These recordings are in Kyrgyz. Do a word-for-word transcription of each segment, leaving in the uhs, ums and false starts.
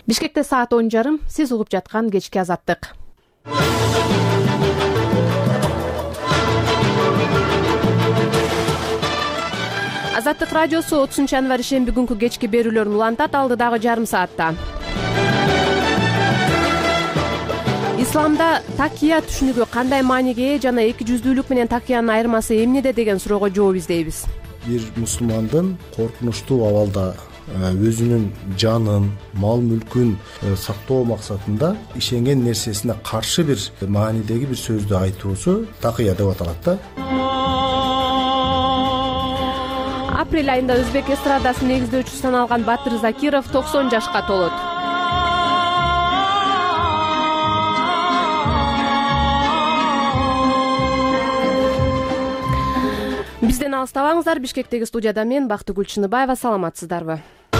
Бишкекте саат он жарым. Сиз угуп жаткан кечки азаттык. Азаттык радиосу отузунчу январь ишемби күнкү кечки берүүлөрүн улантат. Алдыдагы жарым саатта исламда такия түшүнүгү кандай мааниге ээ жана эки жүздүүлүк менен такиянын айырмасы эмнеде деген суроого жооп издейбиз. Бир мусулмандын коркунучтуу абалда өзүнүн жанын, мал мүлкүн сактоо максатында ишенген нерсесине каршы бир маанидеги бир сөздү айтуусу такия деп аталат да. Апрель айында өзбек эстрадасынын негиздөөчүсү саналган Батыр Закиров токсон жашка толот. Бизден алыстабаңыздар. Бишкектеги студияда мен Бактыгүл Чыныбаева. Саламатсыздарбы?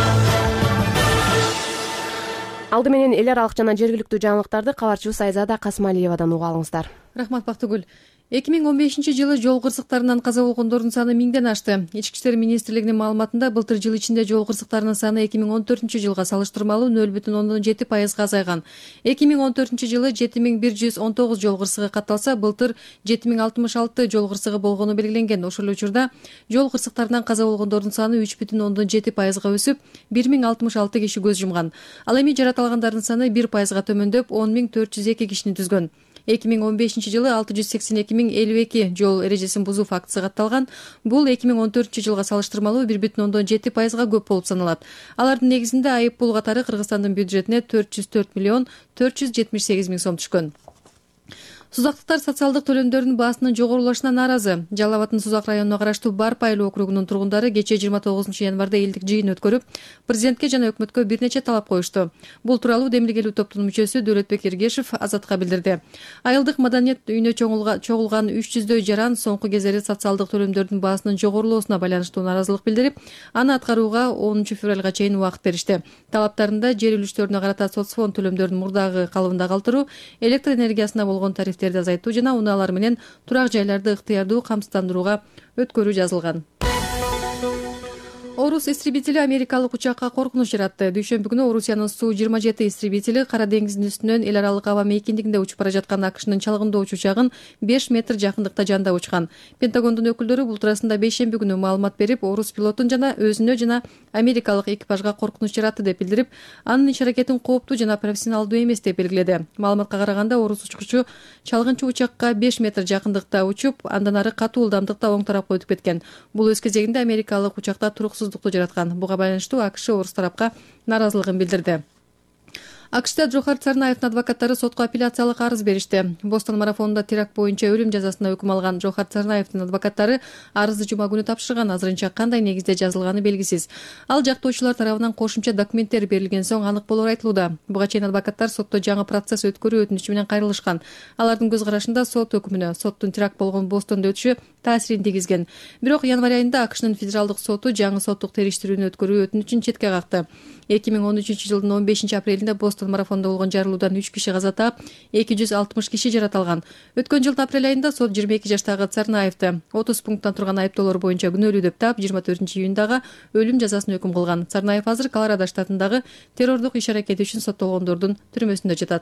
Алды менен эл аралык жана жергиликтүү жаңылыктарды кабарчыбыз Айзада Касмалиевадан уга алыңыздар. Рахмат Бактыгүл. эки миң он бешинчи жылы жол кырсыктарынан каза болгондордун саны миңден ашты. Ички иштер министрлигинин маалыматында былтыр жыл ичинде жол кырсыктарынын саны эки миң он төртүнчү жылга салыштырмалуу нөл бүтүн ондон жети пайызга азайган. эки миң он төртүнчү жылы жети миң бир жүз он тогуз жол кырсыгы катталса, былтыр жети миң алтымыш алты жол кырсыгы болгону белгиленген. Ошол учурда жол кырсыктарынан каза болгондордун саны үч бүтүн ондон жети пайызга өсүп, бир миң алтымыш алты киши көз жумган. Ал эми жаратылгандардын саны бир пайызга төмөндөп, он миң төрт жүз эки кишини түзгөн. эки миң он бешинчи жылы алты жүз сексен эки миң элүү эки жол эрежесин бузуу фактысы катталган. Бул эки миң он төртүнчү жылга салыштырмалуу бир бүтүн ондон жети пайызга көп болуп саналат. Алардын негизинде айып пул катары Кыргызстандын бюджетине төрт жүз төрт миллион төрт жүз жетимиш сегиз миң сом түшкөн. Сузактыктар социалдык төлөмдөрдүн баасынын жогорулашына нааразы. Жалал Абаддын Сузак районуна караштуу Барпы айыл округунун тургундары кечээ жыйырма тогузунчу январда элдик жыйын өткөрүп, президентке жана өкмөткө бир нече талап коюшту. Бул тууралуу демилгелүү топтун мүчөсү Дөөлөтбек Эргешев Азатка билдирди. Айылдык маданият үйүнө чогулган үч жүздөй жаран соңку кездери социалдык төлөмдөрдүн баасынын жогорулоосуна байланыштуу нааразылык билдирип, аны аткарууга онунчу февралга чейин убакыт беришти. Талаптарында жер үлүштөрүнө карата соцфонд төлөмдөрүн мурдагы калыбында калтыруу, электр энергиясына болгон тарифтерди азайтуу жана унаалар менен турак жайларды ыктыярдуу камсыздандырууга өткөрүү жазылган. Орус истребители америкалык учакка коркунуч жаратты. Дүйшөмбү күнү Орусиянын Су жыйырма жети истребители Кара деңиздин үстүнөн эл аралык аба мейкиндигинде учуп бара жаткан АКШнын чалгындоочу учагын беш метр жакындыкта жандап учкан. Пентагондун өкүлдөрү бул туурасында бейшемби күнү маалымат берип, орус пилотун жана өзүнө жана америкалык экипажга коркунуч жаратты деп билдирип, анын иш-аракетин кооптуу жана профессионалдуу эмес деп белгиледи. Маалыматка караганда, орус учкучу чалгынчы учакка беш метр жакындыкта учуп, андан ары катуу ылдамдыкта оң тарапка өтүп кеткен. Бул өз кезегинде америкалык учакта туруксуздукту жараткан. Буга байланыштуу АКШ орус тарапка нааразылыгын билдирди. АКШда Джохар Царнаевдин адвокаттары сотко апелляциялык арыз беришти. Бостон марафонунда теракт боюнча өлүм жазасына өкүм алган Джохар Царнаевдин адвокаттары арызды жума күнү тапшырган. Азырынча кандай негизде жазылганы белгисиз. Ал жактоочулар тарабынан кошумча документтер берилген соң анык болор айтылууда. Буга чейин адвокаттар сотто жаңы процесс өткөрүү өтүнүчү менен кайрылышкан. Алардын көз карашында сот өкүмүнө соттун теракт болгон Бостондо өтүшү таасирин тийгизген. Бирок январь айында АКШнын федералдык соту жаңы соттук териштирүүнү өткөрүү өтүнүчүн четке какты. эки миң он үчүнчү жылдын он бешинчи апрелинде Бостон марафонунда болгон жарылуудан үч киши каза таап, эки жүз алтымыш киши жаратылган. Өткөн жылдын апрель айында сот жыйырма эки жаштагы Царнаевди отуз пункттан турган айыптоолор боюнча күнөөлүү деп таап, жыйырма төртүнчү июндагы өлүм жазасын өкүм кылган. Царнаев азыр Колорадо штатындагы террордук иш-аракети үчүн соттолгондордун түрмөсүндө жатат.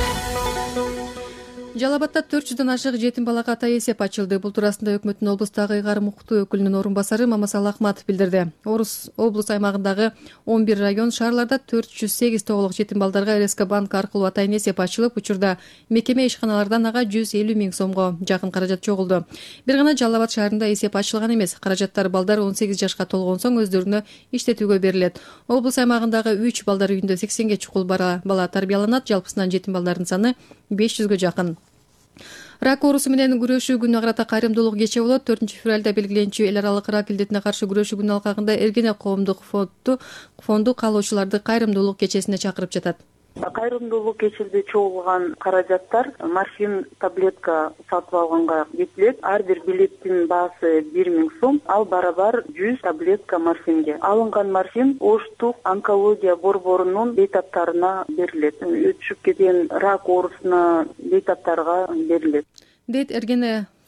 Жалал Абадда төрт жүздөн ашык жетим балага ата эсеп ачылды. Бул туурасында өкмөттүн облустагы ыйгарым укуктуу өкүлүнүн орун басары Мамасал Ахматов билдирди. Орус облус аймагындагы он бир район шаарларда төрт жүз сегиз тоголук жетим балдарга РСК банк аркылуу ата эсеп ачылып, учурда мекеме ишканалардан ага жүз элүү миң сомго жакын каражат чогулду. Бир гана Жалал Абад шаарында эсеп ачылган эмес. Каражаттар балдар он сегиз жашка толгон соң өздөрүнө иштетүүгө берилет. Облус аймагындагы үч балдар үйүндө сексенге чукул бала тарбияланат. Жалпысынан жетим балдардын саны беш жүзгө жакын. Рак оорусу менен күрөшүү күнүнө карата кайрымдуулук кече болот. төртүнчү февралда белгиленчү эл аралык рак илдетине каршы күрөшүү күнү алкагында Эргене коомдук фонду фонду каалоочуларды кайрымдуулук кечесине чакырып жатат. Кайрымдуулук кечилди чогулган каражаттар морфин таблетка сатып алганга кетилет. Ар бир билеттин баасы бир миң сом, ал барабар жүз таблетка морфинге. Алынган морфин оштук онкология борборунун бейтаптарына берилет. Өтүшүп кеткен рак оорусуна бейтаптарга берилет. Дейт Эргене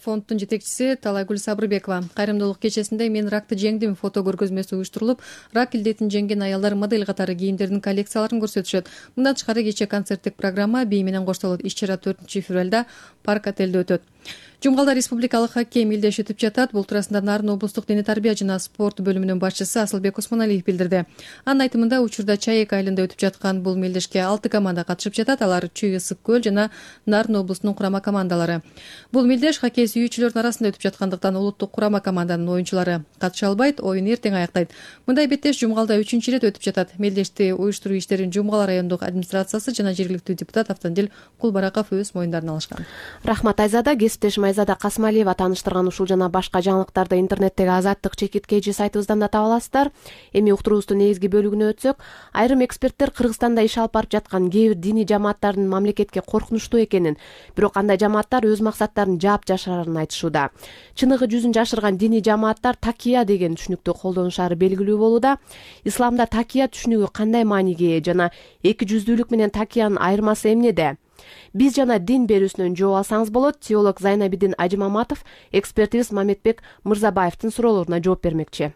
фонддун жетекчиси Талайгүл Сабырбекова. Кайрымдуулук кечесинде "Мен ракты жеңдим" фото көргөзмөсү уюштурулуп, рак илдетин жеңген аялдар модель катары кийимдердин коллекцияларын көрсөтүшөт. Мындан тышкары кечээ концерттик программа бий менен коштолот. Иш-чара төртүнчү февралда Парк отелде өтөт. Жумгалда республикалык хоккей милдеш өтүп жатат. Бул туурасында Нарын облустук дене тарбия жана спорт бөлүмүнүн башчысы Асылбек Осмоналиев билдирди. Анын айтымында учурда Чайек айылында өтүп жаткан бул милдешке алты команда катышып жатат. Алар Чүй Ысык көл жана Нарын облусунун курама командалары. Бул милдеш хоккей сүйүүчүлөрдүн арасында өтүп жаткандыктан улуттук курама команданын оюнчулары катыша албайт, оюн эртең аяктайт. Мындай беттеш Жумгалда үчүнчү ирет өтүп жатат. Милдешти уюштуруу иштерин Жумгал райондук администрациясы жана жергиликтүү депутат Автандил Кулбараков өз моюндарына алышкан. Рахмат Айзада. Кесиптешим Айзада Касмалиева тааныштырган ушул жана башка жаңылыктарды интернеттеги Азаттык чекит кж сайтыбыздан да таба аласыздар. Эми уктуруубуздун негизги бөлүгүнө өтсөк, айрым эксперттер Кыргызстанда иш алып барып жаткан кээ бир диний жамааттардын мамлекетке коркунучтуу экенин, бирок андай жамааттар өз максаттарын жаап жашырарын айтышууда. Чыныгы жүзүн жашырган диний жамааттар такия деген түшүнүктү колдонушары белгилүү болууда. Исламда такия түшүнүгү кандай мааниге жана эки жүздүүлүк менен такиянын айырмасы эмнеде? Биз жана дин берүүсүнөн жооп алсаңыз болот. Теолог Зайнабидин Ажимаматов экспертибиз Мамедбек Мырзабаевдин суроолоруна жооп бермекчи.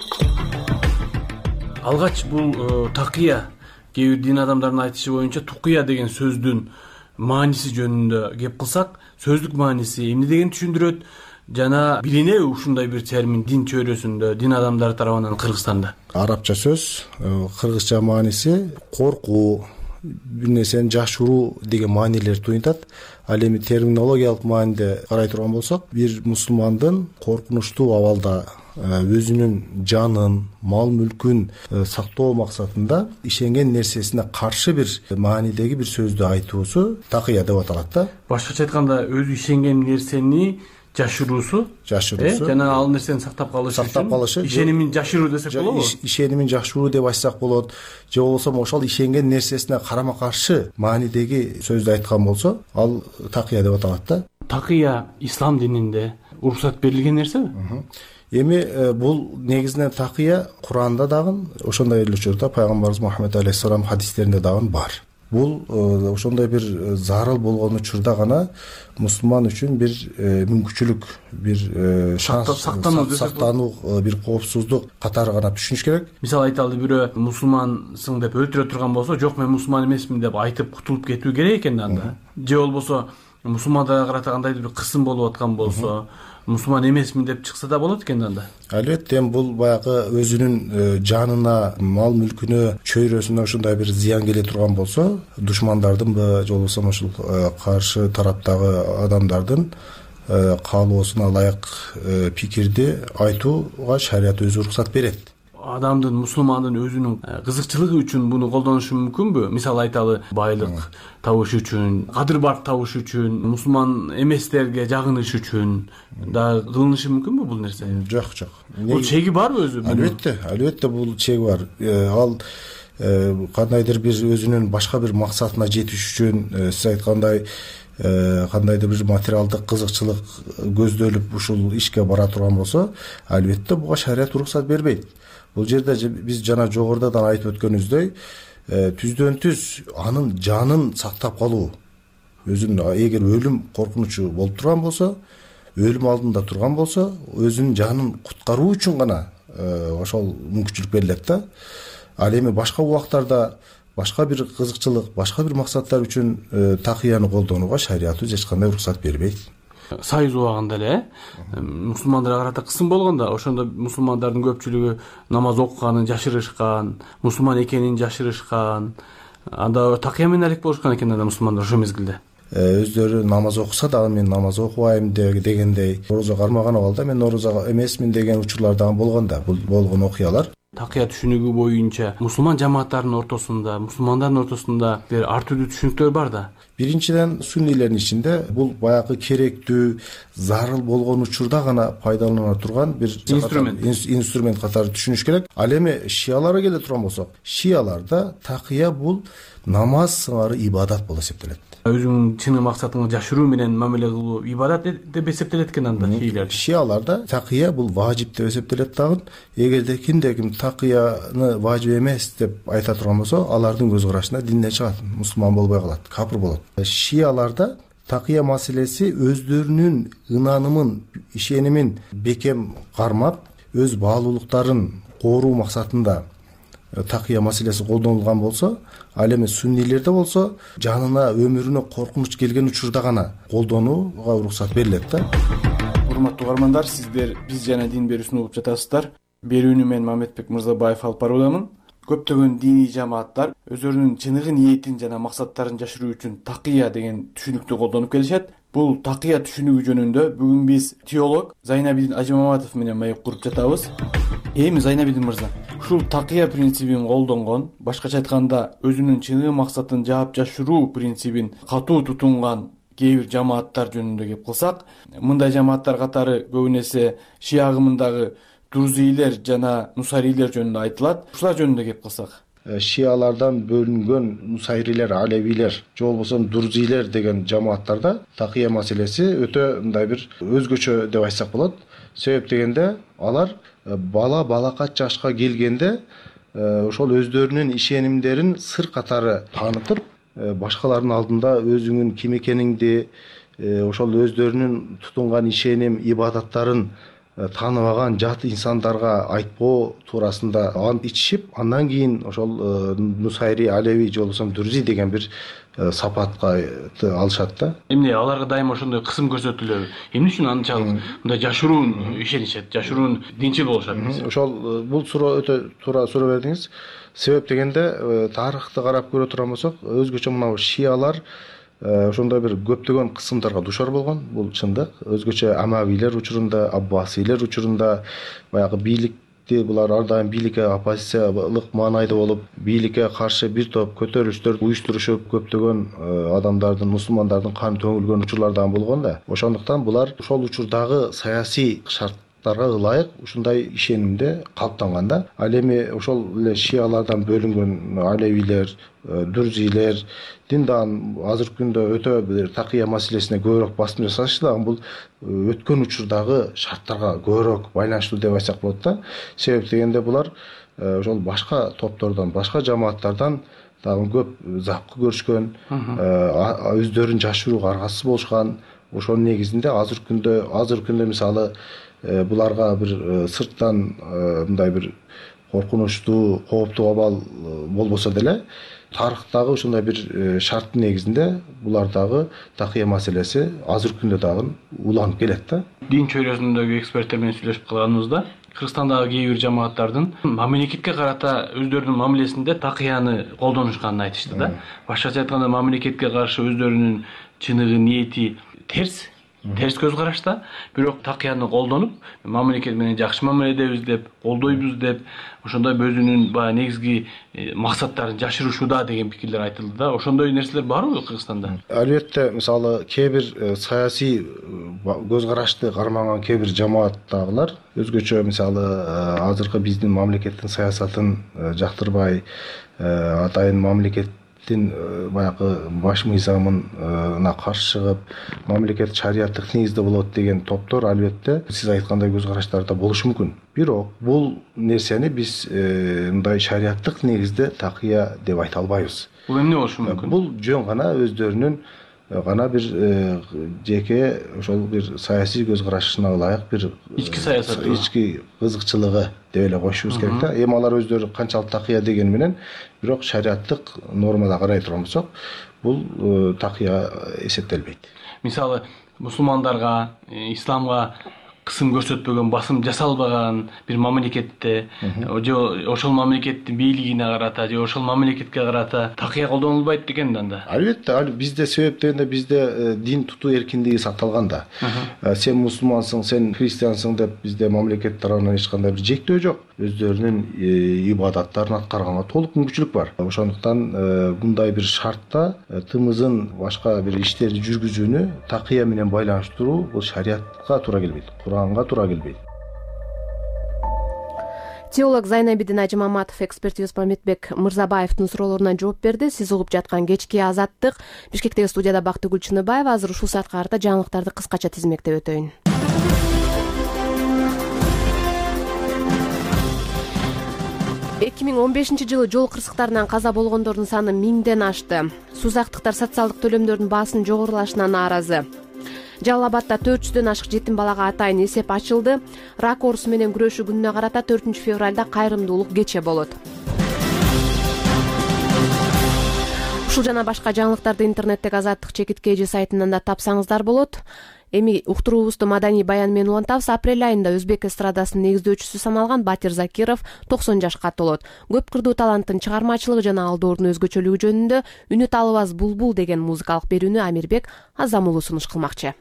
Алгач бул такия кээ бир дин адамдарынын айтышы боюнча тукуя деген сөздүн мааниси жөнүндө кеп кылсак, сөздүк мааниси эмне дегенди түшүндүрөт жана билинеби ушундай бир термин дин чөйрөсүндө, дин адамдары тарабынан Кыргызстанда? Арабча сөз, кыргызча мааниси коркуу, бир нерсени жашыруу деген маанилер туюнтат. Ал эми терминологиялык мааниде карай турган болсок, бир мусулмандын коркунучтуу абалда өзүнүн жанын, мал мүлкүн сактоо максатында ишенген нерсесине каршы бир маанидеги бир сөздү айтуусу такия деп аталат да. Башкача айтканда, өзү ишенген нерсени жашыруусу, жашыруусу жана ал нерсени сактап калышы сактап калышы, ишенимин жашыруу десек болобу? Ишенимин жашыруу деп айтсак болот. Же болбосо ошол ишенген нерсесине карама каршы маанидеги сөздү айткан болсо, ал такия деп аталат да. Такия ислам дининде уруксат берилген нерсеби? Эми бул негизинен такия Куранда дагы, ошондой эле учурда пайгамбарыбыз Мухаммед алейхиссалам хадистеринде дагы бар. Бул ошондой бир зарыл болгон учурда гана мусулман үчүн бир мүмкүнчүлүк, бир шанс, сактануу, бир коопсуздук катары гана түшүнүш керек. Мисалы айталы, бирөө мусулмансың деп өлтүрө турган болсо, жок мен мусулман эмесмин деп айтып кутулуп кетүү керек экен анда. Же болбосо мусулмандарга карата кандайдыр бир кысым болуп аткан болсо, мусулман эмесмин деп чыкса да болот экен анда. Албетте, эми бул баягы өзүнүн жанына, мал мүлкүнө, чөйрөсүнө ушундай бир зыян келе турган болсо, душмандардынбы, же болбосо ушул каршы тараптагы адамдардын каалоосуна ылайык пикирди айтууга шарият өзү уруксат берет. Адамдын, мусулмандын өзүнүн кызыкчылыгы үчүн буну колдонушу мүмкүнбү? Мисалы айталы, байлык табыш үчүн, кадыр-барк табыш үчүн, мусулман эместерге жагыныш үчүн да кылынышы мүмкүнбү бул нерсе? Жок, жок. Бул чеги барбы өзү? Албетте, албетте бул чеги бар. Ал кандайдыр бир өзүнүн башка бир максатына жетиш үчүн, сиз айткандай, кандайдыр бир материалдык кызыкчылык көздөлүп ушул ишке бара турган болсо, албетте буга шарият уруксат бербейт. Бул жерде биз жана жогоруда айтып өткөнүбүздөй, түздөн түз анын жанын сактап калуу, өзүнүн эгер өлүм коркунучу болуп турган болсо, өлүм алдында турган болсо, өзүнүн жанын куткаруу үчүн гана ошол мүмкүнчүлүк берилет да. Ал эми башка убактарда башка бир кызыкчылык, башка бир максаттар үчүн такыяны колдонууга шариятыбыз эч кандай уруксат бербейт. Сайыз убагында эле мусулмандарга карата кысым болгондо, ошондо мусулмандардын көпчүлүгү намаз окуганын жашырышкан, мусулман экенин жашырышкан. Анда такыя менен алек болушкан экен анда мусулмандар ошол мезгилде. Өздөрү намаз окуса дагы мен намаз окубайм дегендей, орозо кармаган абалда мен орозо эмесмин деген учурлар дагы болгон да, бул болгон окуялар. Такыя түшүнүгү боюнча мусулман жамааттарынын ортосунда, мусулмандардын ортосунда бир ар түрдүү түшүнүктөр бар да. Биринчиден, суннилердин ичинде бул баягы керектүү, зарыл болгон учурда гана пайдалана турган бир инструмент, инструмент катары түшүнүш керек. Ал эми шияларга келе турган болсок, шияларда такыя бул намаз сыңары ибадат болуп эсептелет. Өзүңүн чыны максатыңды жашыруу менен мамиле кылуу ибадат деп эсептелет экен анда шийлер. Шияларда такыя бул важип деп эсептелет дагы. Эгерде кимде ким такыяны важип эмес деп айта турган болсо, алардын көз карашында динден чыгат, мусулман болбой калат, капыр болот. Шияларда такыя маселеси өздөрүнүн ынанымын, ишенимин бекем кармап, өз баалуулуктарын коруу максатында такыя маселеси колдонулган болсо, ал эми суннилерде болсо жанына, өмүрүнө коркунуч келген учурда гана колдонууга уруксат берилет да. Урматтуу угармандар, сиздер Биз жана дин берүүсүн угуп жатасыздар. Берүүнү мен Мамедбек Мырзабаев алып баруудамын. Көптөгөн диний жамааттар өзлөрүнүн чыныгы ниетин жана максаттарын жашыруу үчүн такыя деген түшүнүктү колдонуп келишет. Бул такыя түшүнүгү жөнүндө бүгүн биз теолог Зайнабидин Ажимаматов менен маек куруп жатабыз. Эми Зайнабидин мырза, ушул такыя принцибин колдонгон, башкача айтканда өзүнүн чыныгы максатын жаап жашыруу принцибин катуу тутунган кээ бир жамааттар жөнүндө кеп кылсак, мындай жамааттар катары көбүн эсе шия агымындагы Друзилер жана Нусайрилер жөнүндө айтылат. Ушулар жөнүндө кеп кылсак, шиялардан бөлүнгөн Нусайрилер, Алевилер, же болбосо Друзилер деген жамааттарда такыя маселеси өтө мындай бир өзгөчө деп айтсак болот. Себеп дегенде алар бала балакат жашка келгенде ошол өздөрүнүн ишенимдерин сыр катары таанытып, башкалардын алдында өзүңүн ким экениңди, ошол өздөрүнүн тутунган ишеним, ибадаттарын тааныбаган жат инсандарга айтпоо туурасында ант ичишип, андан кийин ошол Нусайри, Алеви же болбосо Друзи деген бир сапатка алышат да. Эмне аларга дайыма ошондой кысым көрсөтүлөбү? Эмне үчүн анчалык мындай жашыруун ишенишет, жашыруун динчил болушат? Ошол бул суроо өтө туура суроо бердиңиз. Себеп дегенде тарыхты карап көрө турган болсок, өзгөчө мына шиялар ошондой бир көптөгөн кысымдарга душар болгон. Бул чындык. Өзгөчө Амавилер учурунда, Аббасилер учурунда баягы бийликти, булар ар дайым бийликке оппозициялык маанайда болуп, бийликке каршы бир топ көтөрүлүштөр уюштурушуп, көптөгөн адамдардын, мусулмандардын каны төгүлгөн учурлар дагы болгон да. Ошондуктан булар ошол учурдагы саясий шарттарга ылайык ушундай ишенимде калыптанган да. Ал эми ошол эле шиялардан бөлүнгөн Алевилер, Друзилер диндан азыркы күндө өтө бир такыя маселесине көбүрөөк басым жасашы дагы бул өткөн учурдагы шарттарга көбүрөөк байланыштуу деп айтсак болот да. Себеп дегенде булар ошол башка топтордон, башка жамааттардан дагы көп запкы көрүшкөн, өздөрүн жашырууга аргасыз болушкан. Ошонун негизинде азыркы күндө, азыркы күндө мисалы буларга бир сырттан мындай бир коркунучтуу, кооптуу абал болбосо деле, тарыхтагы ушундай бир шарттын негизинде булардагы такыя маселеси азыркы күндө дагы уланып келет да. Дин чөйрөсүндөгү эксперттер менен сүйлөшүп калганыбызда, Кыргызстандагы кээ бир жамааттардын мамлекетке карата өздөрүнүн мамилесинде такыяны колдонушканын айтышты да. Башкача айтканда, мамлекетке каршы өздөрүнүн чыныгы ниети терс, терс көз карашта, бирок такыяны колдонуп, мамлекет менен жакшы мамиле эдебиз деп, колдойбуз деп, ошондой өзүнүн баягы негизги максаттарын жашырышууда деген пикирлер айтылды да. Ошондой нерселер барбы Кыргызстанда? Албетте, мисалы кээ бир саясий көз карашты кармаган кээ бир жамааттагылар өзгөчө мисалы азыркы биздин мамлекеттин саясатын жактырбай, атайын мамлекет баягы баш мыйзамына каршы чыгып, мамлекет шариаттык негизде болот деген топтор албетте сиз айткандай көз караштарда болушу мүмкүн. Бирок бул нерсени биз мындай шариаттык негизде такыя деп айта албайбыз. Бул эмне болушу мүмкүн? Бул жөн гана өздөрүнүн гана бир жеке ошол бир саясий көз карашына ылайык бир ички саясат, ички кызыкчылыгы деп эле коюшубуз керек да. Эми алар өздөрү канчалык такыя дегени менен, бирок шариаттык нормада карай турган болсок, бул такыя эсептелбейт. Мисалы, мусулмандарга, исламга кысым көрсөтпөгөн, басым жасалбаган бир мамлекетте, же ошол мамлекеттин бийлигине карата, же ошол мамлекетке карата такыя колдонулбайт деген да. Албетте, бизде себеп дегенде бизде дин тутуу эркиндиги сакталган да. Сен мусулмансың, сен христиансың деп бизде мамлекет тарабынан эч кандай бир жектөө жок. Өздөрүнүн ибадаттарын аткарганга толук мүмкүнчүлүк бар. Ошондуктан мындай бир шартта тымызын башка бир иштерди жүргүзүүнү такыя менен байланыштыруу бул шариатка туура келбейт, Куранга туура келбейт. Теолог Зайнабидин Ажимаматов экспертибиз Мамедбек Мырзабаевдин суроолоруна жооп берди. Сиз угуп жаткан кечки азаттык. Бишкектеги студияда Бактыгүл Чыныбаева. Азыр ушул саатка карата жаңылыктарды кыскача тизмектеп өтөйүн. эки миң он бешинчи жылы жол кырсыктарынан каза болгондордун саны миңден ашты. Сузактыктар социалдык төлөмдөрдүн баасынын жогорулашына нааразы. Жалал Абадда төрт жүздөн ашык жетим балага атайын эсеп ачылды. Рак оорусу менен күрөшүү күнүнө карата төртүнчү февралда кайрымдуулук кече болот. Ушул жана башка жаңылыктарды интернеттеги Азаттык чекит кж сайтынан да тапсаңыздар болот. Эми уктуруубузду маданий баян менен улантабыз. Апрель айында өзбек эстрадасынын негиздөөчүсү саналган Батир Закиров токсон жашка толот. Көп кырдуу таланттын чыгармачылыгы жана алдоордун өзгөчөлүгү жөнүндө Үнүт алыбаз булбул деген музыкалык берүүнү Амирбек Азамулу сунуш кылмакчы.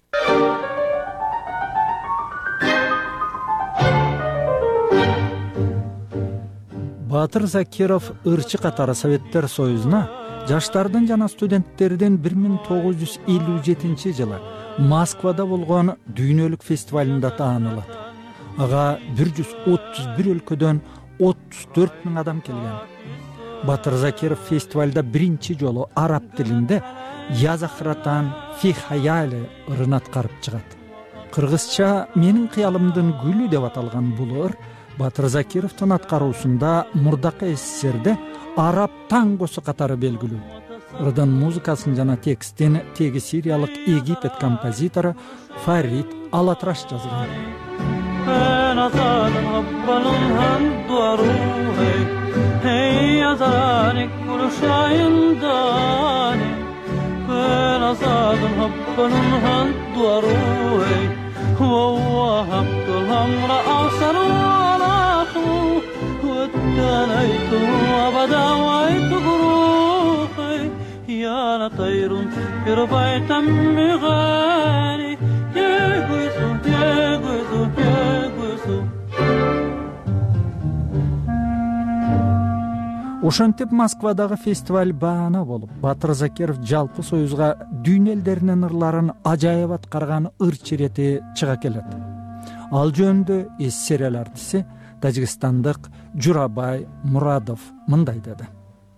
Батыр Закиров ырчы катары Советтер Союзуна жаштардын жана студенттердин бир миң тогуз жүз элүү жетинчи жылы Москвада болгон дүйнөлүк фестивалында таанылат. Ага бир жүз отуз бир өлкөдөн отуз төрт миң адам келген. Батыр Закиров фестивалда биринчи жолу араб тилинде Язахратан фи хаяли ырын аткарып чыгат. Кыргызча менин кыялымдын гүлү деп аталган бул ыр Батыр Закировдун аткаруусунда мурдакы СССРде араб тангосу катары белгилүү. Ырдын музыкасын жана текстин теги сириялык Египет композитору Фарид Алатраш жазган. يا طير في ربيع تمي غالي يا قيسو يا قيسو يا قيسو. Ошентип Москвадагы фестиваль баана болуп, Батыр Закиров жалпы союзга дүйнө элдеринин ырларын ажайып аткарган ырчы ирети чыга келет. Ал жөнүндө СССР артиси Тажикстандык Журабай Мурадов мындай деди.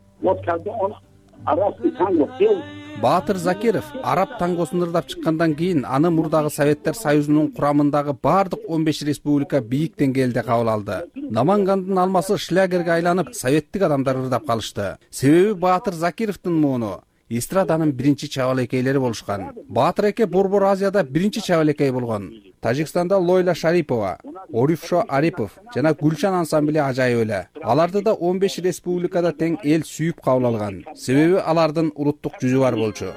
Батыр Закиров араб тангосун ырдап чыккандан кийин аны мурдагы Советтер Союзунун курамындагы бардык он беш республика бийик деңгээлде кабыл алды. Намангандын алмасы шлягерге айланып, советтик адамдар ырдап калышты. Себеби Батыр Закировдун мууну эстраданын биринчи чабалекейлери болушкан. Батыр эке Борбор Азияда биринчи чабалекей болгон. Тажикстанда Лойла Шарипова, Орифшо Арипов жана Гүлшан ансамбли ажайып эле. Аларды да он беш республикада тең эл сүйүп кабыл алган. Себеби алардын улуттук жүзү бар болчу.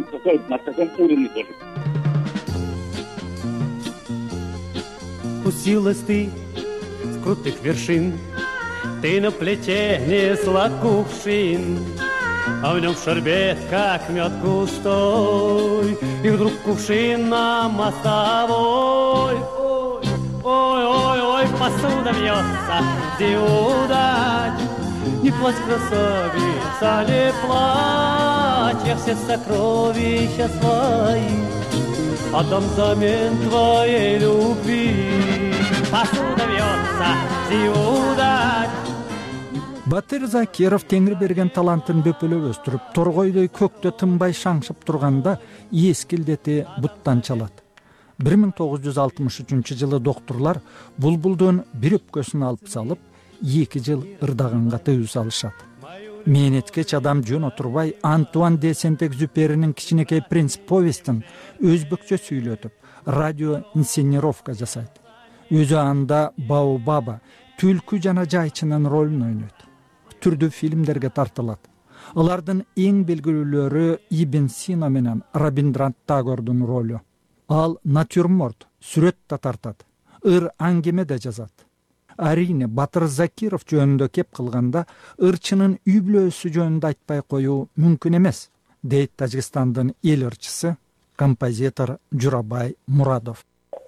Спустилась ты с крутых вершин, ты на плече несла кувшин, а в нем шербет, как мед густой, и вдруг кувшин на мостовой. Ой, ой, ой, посуда вьется, где удача, не плачь, красавица, не плачь, я все сокровища свои отдам взамен твоей любви. Посуда вьется, где удача. Батыр Закиров теңир берген талантын бөпөлөп өстүрүп, торгойдой көктө тынбай шаңшып турганда эскилдети буттан чалат. бир миң тогуз жүз алтымыш үчүнчү жылы доктурлар булбулдун бир өпкөсүн алып салып, эки жыл ырдаганга тыюу салышат. Мээнеткеч адам жөн отурбай Антуан де Сент-Экзюперинин кичинекей принц повестин өзбекчө сүйлөтүп, радио инсценировка жасайт. Өзү анда Баобаба, түлкү жана жайчынын ролун ойнойт. Түрдүү фильмдерге тартылат. Алардын эң белгилүүлөрү Ибн Сина менен Рабиндранат Тагордун ролу. Ал натюрморт, сүрөт да тартат. Ыр аңгеме да жазат. Арине Батыр Закиров жөнүндө кеп кылганда ырчынын үй бүлөсү жөнүндө айтпай коюу мүмкүн эмес, дейт Тажикстандын эл ырчысы, композитор Журабай Мурадов.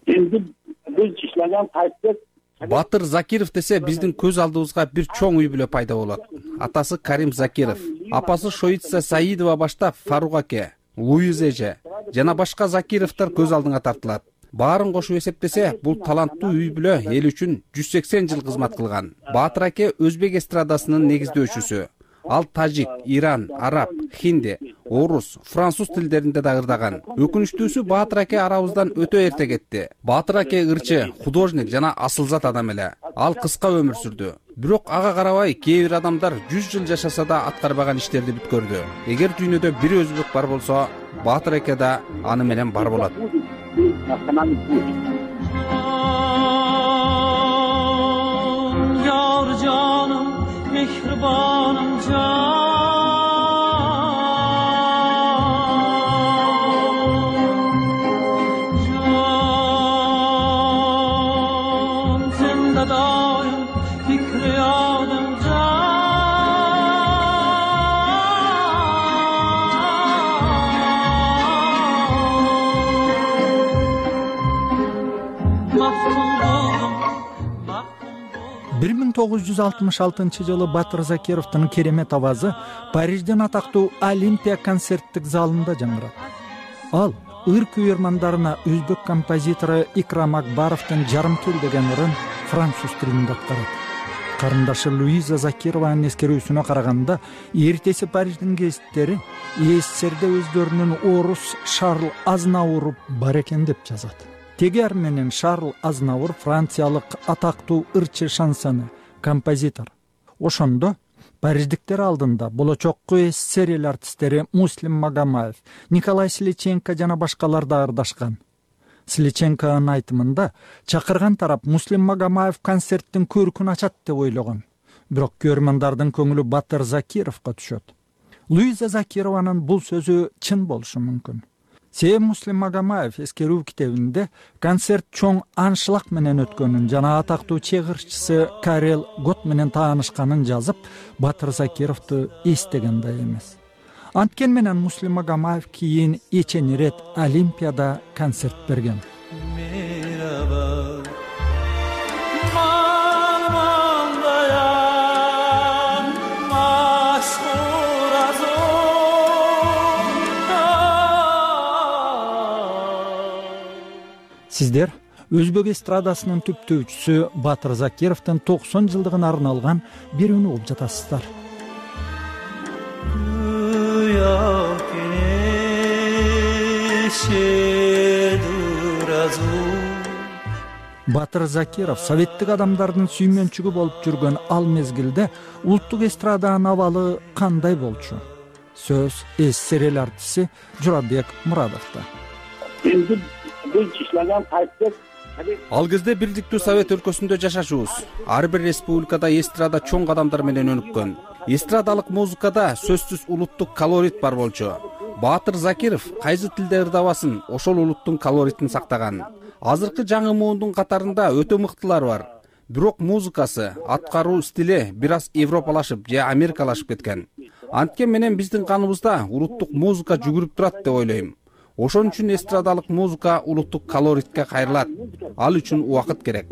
Батыр Закиров десе биздин көз алдыбызга бир чоң үй бүлө пайда болот. Атасы Карим Закиров, апасы Шоица Саидова баштап Фарук аке, Луиз эже жана башка Закировдор көз алдыңа тартылат. Баарын кошуп эсептесе, бул таланттуу үй бүлө эл үчүн жүз сексен жыл кызмат кылган. Батыр аке өзбек эстрадасынын негиздөөчүсү. Ал тажик, иран, араб, хинди, орус, француз тилдеринде да ырдаган. Өкүнүчтүүсү Баатыр аке арабыздан өтө эрте кетти. Баатыр аке ырчы, художник жана асылзат адам эле. Ал кыска өмүр сүрдү. Бирок ага карабай кээ бир адамдар жүз жыл жашаса да аткарбаган иштерди бүткөрдү. Эгер дүйнөдө бир өзбек бар болсо, Баатыр аке да аны менен бар болот. Yar canım, mehribanım can. Can, sende daim fikriyadım can. Maftun oldum. бир миң тогуз жүз алтымыш алтынчы жылы Батыр Закировдун керемет авазы Парижден атактуу Олимпия концерттик залында жаңырат. Ал ыр күйөрмандарына өзбек композитору Икрам Акбаровдун Жарым кел деген ырын француз тилинде аткарат. Карындашы Луиза Закированын эскерүүсүнө караганда, эртеси Париждин гезиттери СССРде өздөрүнүн орус Шарл Азнаур бар экен деп жазат. Тегер менен Шарл Азнаур франциялык атактуу ырчы шансаны, композитор. Ошондо париждиктер алдында болочокку СССР эл артисттери Муслим Магомаев, Николай Сличенко жана башкалар да ырдашкан. Сличенконун айтымында чакырган тарап Муслим Магомаев концерттин көркүн ачат деп ойлогон. Бирок көрмөндөрдүн көңүлү Батыр Закировго түшөт. Луиза Закированын бул сөзү чын болушу мүмкүн. Себеби Муслим Магомаев эскерүү китебинде концерт чоң аншлаг менен өткөнүн жана атактуу чыгырчысы Карел Гот менен таанышканын жазып, Батыр Закировду эстеген да эмес. Анткен менен Муслим Магомаев кийин эчени рет Олимпияда концерт берген. Сиздер өзбек эстрадасынын түптөөчүсү Батыр Закировдун токсон жылдыгына арналган берүүнү угуп жатасыздар. Батыр Закиров советтик адамдардын сүймөнчүгү болуп жүргөн ал мезгилде улуттук эстраданын абалы кандай болчу? Сөз СССР эл артиси Журабек Мурадовдо. Ал кезде бирдиктүү Совет өлкөсүндө жашашыбыз. Ар бир республикада эстрада чоң адамдар менен өнүккөн. Эстрадалык музыкада сөзсүз улуттук колорит бар болчу. Баатыр Закиров кайсы тилде ырдабасын, ошол улуттун колоритин сактаган. Азыркы жаңы муундун катарында өтө мыктылар бар. Бирок музыкасы, аткаруу стили бир аз европалашып же америкалашып кеткен. Анткен менен биздин каныбызда улуттук музыка жүгүрүп турат деп ойлойм. Ошон үчүн эстрадалык музыка улуттук колоритке кайрылат. Ал үчүн убакыт керек.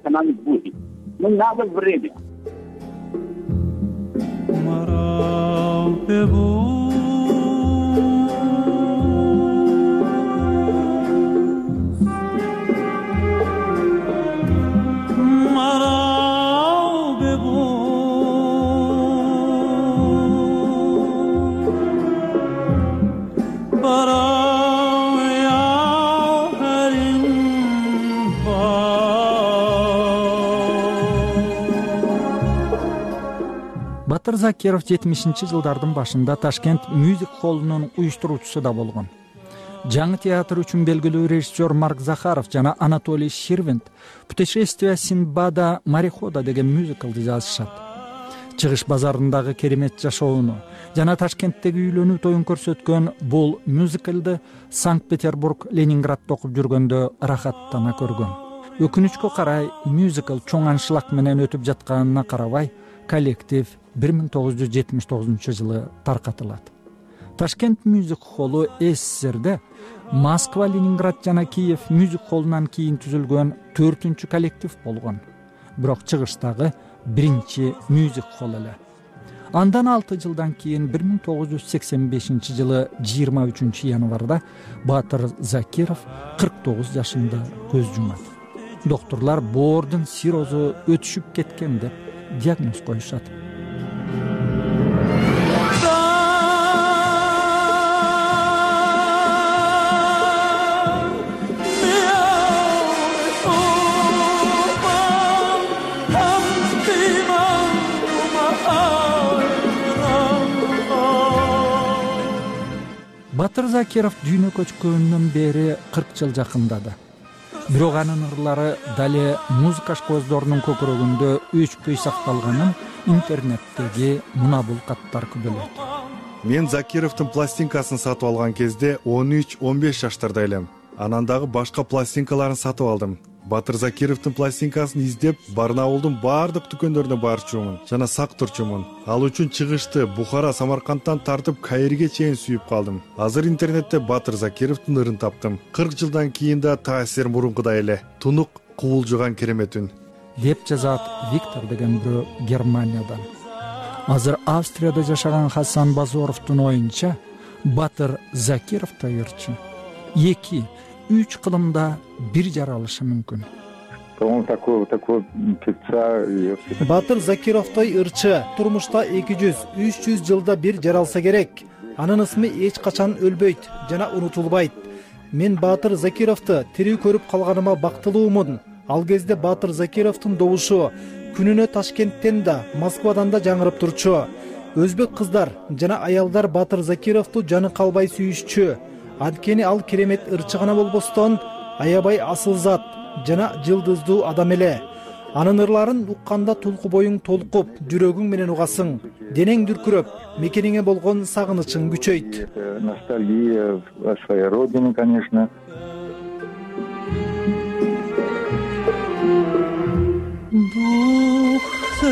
Батыр Закиров жетимишинчи жылдардын башында Ташкент мюзик холлунун уюштуруучусу да болгон. Жаңы театр үчүн белгилүү режиссер Марк Захаров жана Анатолий Щервин «Путешествие Синдбада морехода» деген мюзиклды жазышат. Чыгыш базарындагы керемет жашоону жана Ташкенттеги үйлөнүү тоюн көрсөткөн бул мюзиклды Санкт-Петербург, Ленинградда окуп жүргөндө рахаттана көргөн. Өкүнүчкө карай мюзикл чоң аншлаг менен өтүп жатканына карабай, коллектив бир миң тогуз жүз жетимиш тогузунчу жылы таркатылат. Ташкент мюзик холлу СССРде Москва, Ленинград жана Киев мюзик холлунан кийин түзүлгөн төртүнчү коллектив болгон. Бирок чыгыштагы биринчи мюзик холл эле. Андан алты жылдан кийин бир миң тогуз жүз сексен бешинчи жылы жыйырма үчүнчү январда Батыр Закиров кырк тогуз жашында көз жумат. Доктурлар боордун сирозу өтүшүп кеткен деп диагноз коюшат. Батыр Закиров дүйнө көчкөнүнөн бери кырк жыл жакындады. Бирок анын ырлары дале музыка көздөрүнүн көкүрөгүндө өчпөй сакталганын интернеттеги мына бул каттар күбөлөйт. Мен Закировдун пластинкасын сатып алган кезде он үч он беш жаштарда элем. Анан дагы башка пластинкаларын сатып алдым. Батыр Закировдун пластинкасын издеп, Барнаулдун баардык дүкөндөрүнө барчумун жана сак турчумун. Ал үчүн чыгышты Бухара, Самаркандтан тартып Каирге чейин сүйүп калдым. Азыр интернетте Батыр Закировдун ырын таптым. кырк жылдан кийин да таасир мурункудай эле. Тунук кубулжуган керемет үн деп жазат Виктор деген бирөө Германиядан. Азыр Австрияда жашаган Хасан Базоровдун оюнча Батыр Закиров да ырчы. эки үч кылымда бир жаралышы мүмкүн. Батыр Закировдой ырчы турмушта эки жүз үч жүз жылда бир жаралса керек. Анын ысмы эч качан өлбөйт жана унутулбайт. Мен Батыр Закировду тирүү көрүп калганыма бактылуумун. Ал кезде Батыр Закировдун добушу күнүнө Ташкенттен да, Москвадан да жаңырып турчу. Өзбек кыздар жана аялдар Батыр Закировду жаны калбай сүйүшчү. Анткени ал керемет ырчы гана болбостон, аябай асыл зат жана жылдыздуу адам эле. Анын ырларын укканда тулку боюң толкуп, жүрөгүң менен угасың, денең дүркүрөп, мекениңе болгон сагынычың күчөйт. Ностальгия о своей родине, конечно. Дух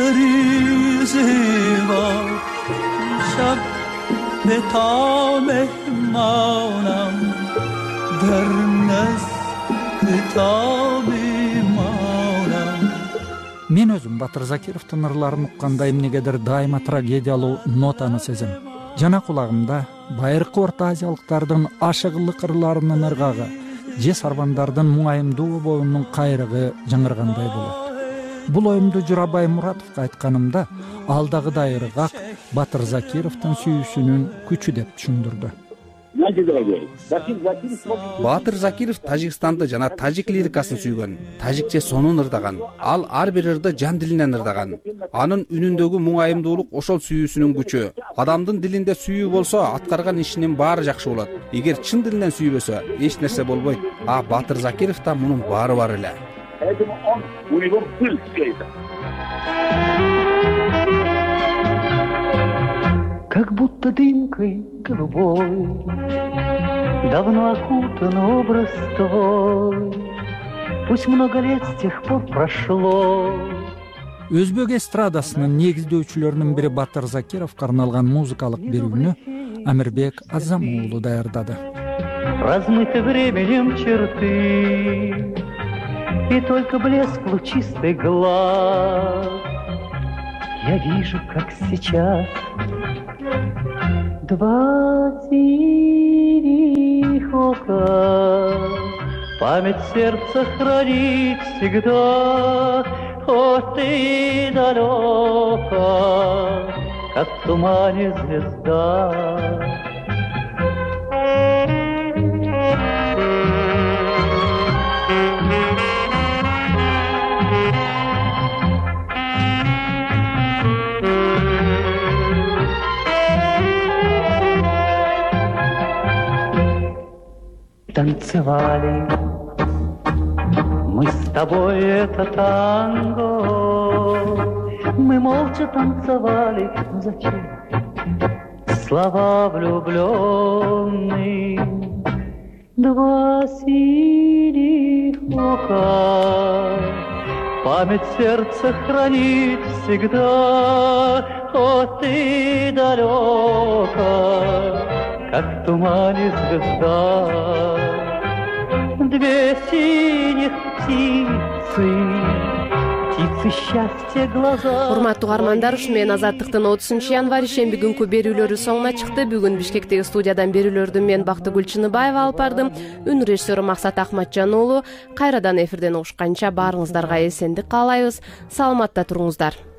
зарезал, шаг бета мehmanam, дернес бета мehmanam. Мен өзүм Батыр Закировдун ырларын укканда эмнегедир дайыма трагедиялуу нотаны сезем. Жана кулагымда байыркы Орто Азиялыктардын ашыгылык ырларынын ыргагы, же сарбандардын муңайымдуу боюнун кайрыгы жаңыргандай болот. Бул оюмду Журабай Муратовго айтканымда ал дагыдай ыргак Батыр Закировдун сүйүүсүнүн күчү деп түшүндүрдү. Батыр Закиров Тажикстанды жана тажик лирикасын сүйгөн, тажикче сонун ырдаган. Ал ар бир ырды жан дилинен ырдаган. Анын үнүндөгү муңайымдуулук ошол сүйүүсүнүн күчү. Адамдын дилинде сүйүү болсо, аткарган ишинин баары жакшы болот. Эгер чын дилинен сүйбөсө, эч нерсе болбойт. А Батыр Закировда мунун баары бар эле. Как будто дымкой голубой давно окутан образ твой. Пусть много лет с тех пор прошло. Өзбек эстрадасынын негиздөөчүлөрүнүн бири Батыр Закировго арналган музыкалык берүүнү Амирбек Азамуулу даярдады. Размыты временем черты, и только блеск лучистый глаз. Я вижу, как сейчас два синих ока память сердца хранит всегда. О, ты далека, как в тумане звезда. Танцевали мы с тобой это танго, мы молча танцевали, но зачем слова влюбленные? Два синих ока память сердца хранит всегда. О, ты далека, как в тумане звезда. Две синих птицы, птицы счастья глаза. Урматтуу угармандар, ушу менен Азаттыктын отузунчу январь ишемби күнкү берүүлөрү соңуна чыкты. Бүгүн Бишкектеги студиядан берүүлөрдү мен Бактыгүл Чыныбаева алып бардым. Үн режиссеру Максат Ахматжан уулу. Кайрадан эфирден угушканча баарыңыздарга эсендик каалайбыз. Саламатта туруңуздар.